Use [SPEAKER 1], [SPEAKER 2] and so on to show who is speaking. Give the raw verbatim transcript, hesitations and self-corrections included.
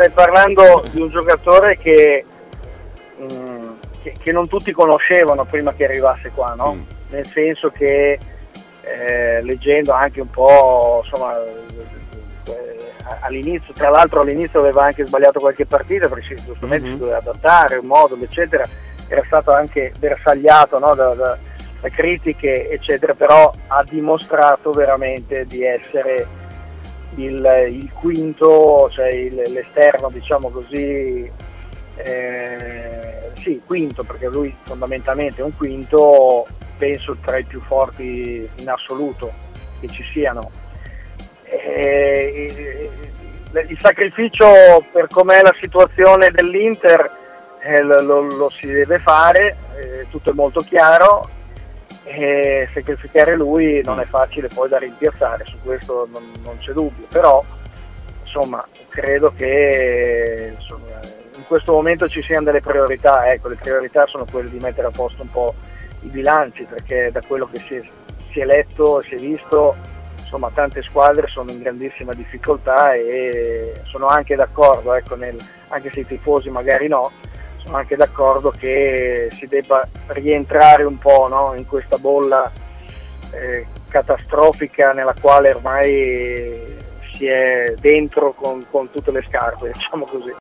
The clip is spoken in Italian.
[SPEAKER 1] stai parlando di un giocatore che, mh, che, che non tutti conoscevano prima che arrivasse qua, no? Mm. Nel senso che eh, leggendo anche un po', insomma, eh, all'inizio, tra l'altro all'inizio aveva anche sbagliato qualche partita perché giustamente mm-hmm. si doveva adattare, un modulo, eccetera, era stato anche bersagliato, no, da, da, da critiche, eccetera, però ha dimostrato veramente di essere Il, il quinto, cioè il, l'esterno, diciamo così, eh, sì, quinto, perché lui fondamentalmente è un quinto, penso tra i più forti in assoluto che ci siano. E, il sacrificio per com'è la situazione dell'Inter eh, lo, lo si deve fare, eh, tutto è molto chiaro. E sacrificare lui non è facile poi da rimpiazzare, su questo non, non c'è dubbio, però insomma credo che insomma, in questo momento ci siano delle priorità, ecco, le priorità sono quelle di mettere a posto un po' i bilanci, perché da quello che si è, si è letto e si è visto, insomma tante squadre sono in grandissima difficoltà e sono anche d'accordo, ecco, nel, anche se i tifosi magari no, sono anche d'accordo che si debba rientrare un po', no, in questa bolla eh, catastrofica nella quale ormai si è dentro con, con tutte le scarpe, diciamo così.